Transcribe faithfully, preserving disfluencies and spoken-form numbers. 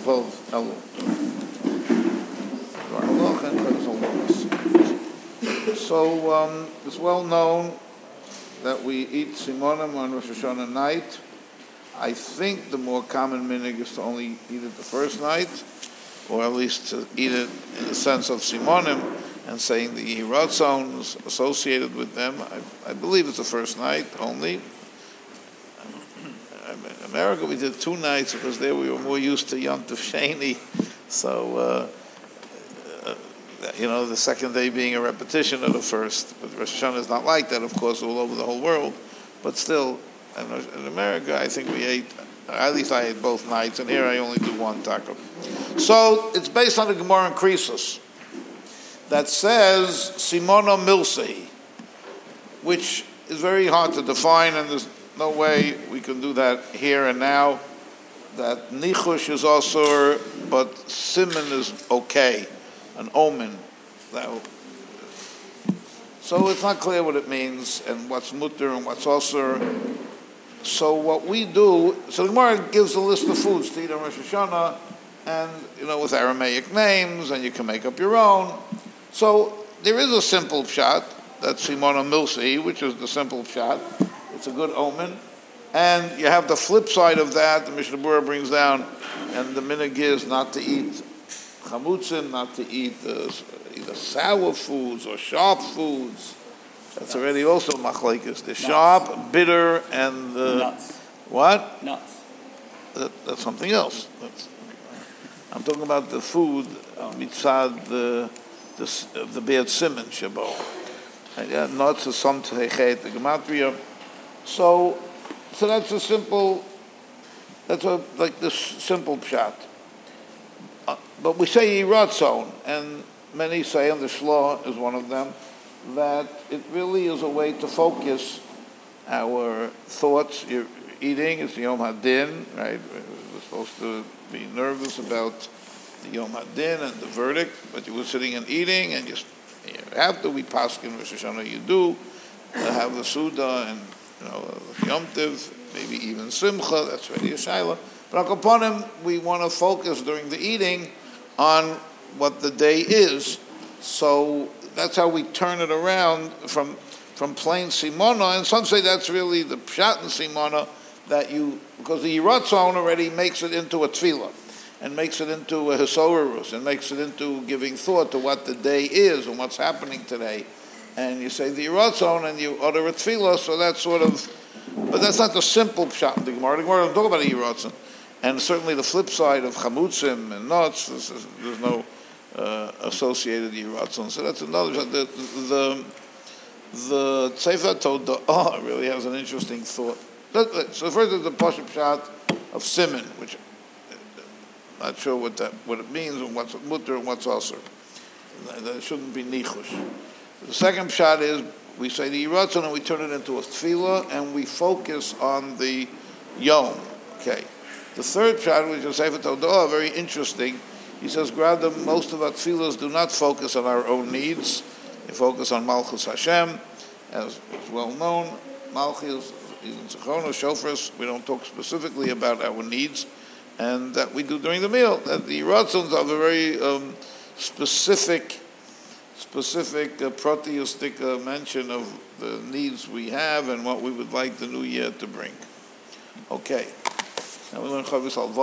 Vov Elu. So um, it's well known that we eat simonim on Rosh Hashanah night. I think the more common minhag is to only eat it the first night, or at least to eat it in the sense of simonim and saying the yiratzon associated with them. I, I believe it's the first night only. In America we did two nights because there we were more used to Yom Tov Sheni, so uh, uh, you know, the second day being a repetition of the first. But Rosh Hashanah is not like that, of course, all over the whole world, but still, in America I think we ate, at least I ate both nights, and here I only do one taco. So it's based on the Gemara in Krisos that says Simona Milsehi, which is very hard to define, and there's no way we can do that here and now. That nichush is also, but simon is okay, an omen. Now, so it's not clear what it means and what's mutter and what's also. So what we do, so the Gemara gives a list of foods to eat on Rosh Hashanah, and you know, with Aramaic names, and you can make up your own. So there is a simple pshat, that's Simona Milsi, which is the simple pshat. It's a good omen. And you have the flip side of that, the Mishnah Berurah brings down, and the minhag is not to eat chamutzin, not to eat uh, either sour foods or sharp foods. That's already also machlekes. The sharp, bitter, and the... Nuts. What? Nuts. That, that's something else. That's, I'm talking about the food, oh. mitzad, the the, the Be'et Simon, Shabo. And yeah, nuts is some techet, the gematria. So... So that's a simple, that's a, like this simple pshat. Uh, but we say yiratzon, and many say, and the Shloh is one of them, that it really is a way to focus our thoughts. You're eating, it's the Yom HaDin, right? We're supposed to be nervous about the Yom HaDin and the verdict, but you were sitting and eating, and just after we paskin Rosh Hashanah, you do uh, have the Suda and you know, Yom Tov, maybe even Simcha, that's already a Shaila. But upon him, we want to focus during the eating on what the day is. So that's how we turn it around from from plain Simona. And some say that's really the Pshat in Simona, that you, because the Yiratzon already makes it into a Tefillah, and makes it into a Hisorarus, and makes it into giving thought to what the day is and what's happening today. And you say the Yiratzon and you utter a tefillah, so that's sort of, but that's not the simple pshat in the Gemara. The Gemara don't talk about a Yiratzon. And certainly the flip side of chamutzim and nuts, there's, there's no uh, associated Yiratzon. So that's another pshat. The, the, the Tzeifa Toda'ah really has an interesting thought. So first is the Pashup pshat of Simon, which I'm not sure what that what it means and what's mutter and what's also. That shouldn't be nichush. The second pshat is, we say the yiratzon and we turn it into a tefillah and we focus on the yom. Okay. The third pshat, which is Sefer Todah, very interesting. He says, rather, most of our tefillahs do not focus on our own needs. They focus on Malchus Hashem, as is well known. Malchus, even Zechron, Shofars, we don't talk specifically about our needs, and that we do during the meal. That the yiratzons are very um, specific specific uh, proteistic uh, mention of the needs we have and what we would like the new year to bring. Okay. Now we learn Chavis al